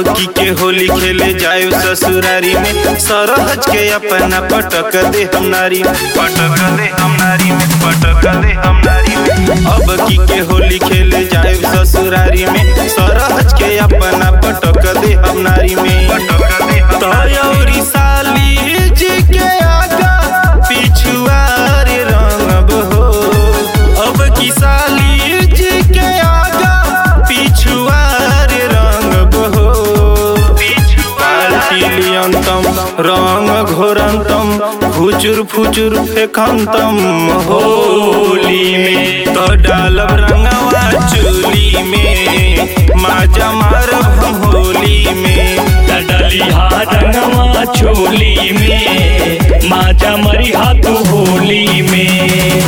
की के होली खेले जाए ससुरारी में, सरहज के अपना पटक दे हम नारी में, पटक दे हम नारी में, पटक दे हम नारी में। अब की के होली खेले जाए ससुरारी में, सरहज के अपना पटक दे हम नारी में, पटक दे हम तोरी साली जी के आगा पिछुआर रंगब हो। अब की साली जी के आगा पिछुआर रंगब हो। बाल्टिलियंतम रंग घोरंतम फुचुर फुचुर फेंकंतम होली में, तो डालब रंगवा चोली में, माजा मारब हम होली में। डलिहा रंगवा चोली में, माजा मरिहा तू होली में।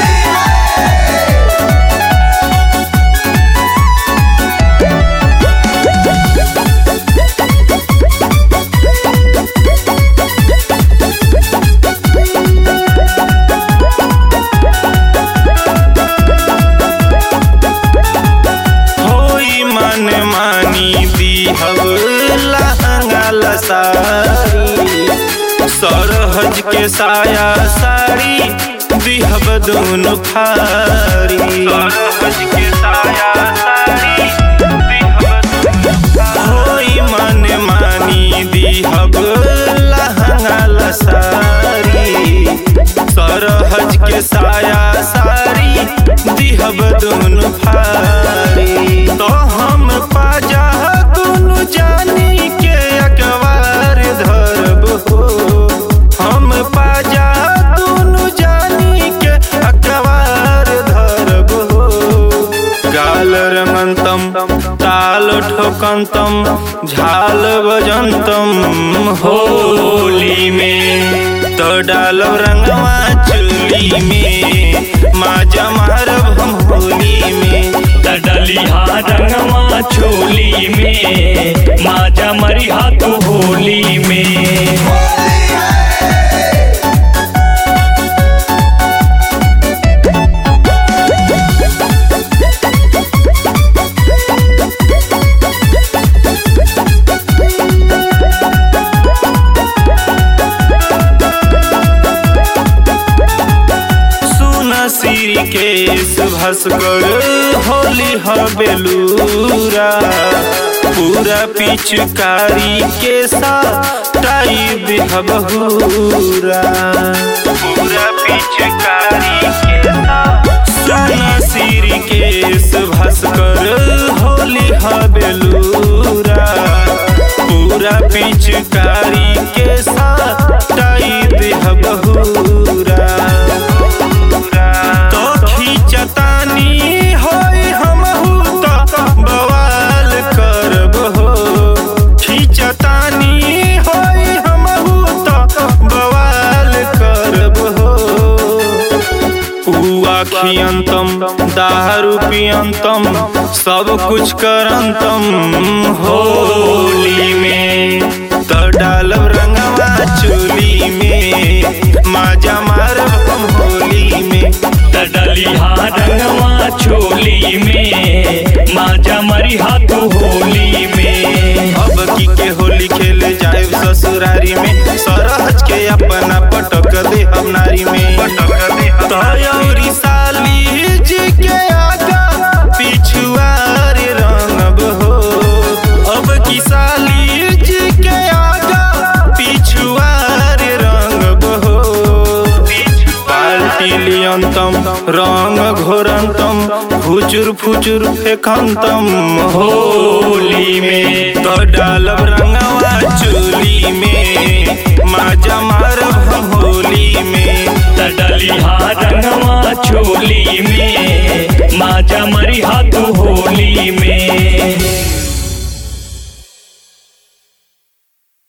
सरहज के साया साड़ी दिहब दोनों फारी, सरहज के साया साड़ी दिहब होई मन मानी दिहब लहंगा साड़ी। सरहज के साया साड़ी दिहब दोनों फारी, तो हम पाजा दोनों जानी के अखबार धरब हो। हम पाजा दोनों जानी के अखबार धरब हो। गाल रंगंतम ताल ठोकंतम झाल बजंतम होली में, तो डालब रंगवा चोली में, माजा मारब हम होली में। डलिहा रंगवा चोली में, माजा मरिहा तू होली में। केस भस्कर होली हबेलूरा, पूरा पिचकारी के साथ टाई बिहबहूरा, पूरा पिचकारी के साथ। सोना सिर केस भस्कर होली हबेलूरा, पूरा पिचकारी के साथ टाई बिहबहूरा। चतानी होई हमहू तो बवाल करब हो। खिचतानी होई हमहू तो बवाल करब हो। पुआ खियंतम दारू पियंतम सब कुछ करंतम होली में, तो डालब रंगवा चोली में, माजा मारब हम होली में। डलिहा रंगवा चोली में, माजा मरिहा तू होली में। अब की के होली खेले जाए ससुरारी में, सरहज के अपना पटक दे हम नारी में, पटक दे तोरी साली जी के आगा पिछुआर रंगब हो। अब की साली जी के आगा पिछुआर रंगब हो। बाल्टिलियंतम रंग घोरंतम फुचुर फुचुर फेंकंतम होली में, तो डालब रंगवा चोली में, माजा मारब हम होली में। डलिहा रंगवा चोली में, माजा मरिहा तू होली में।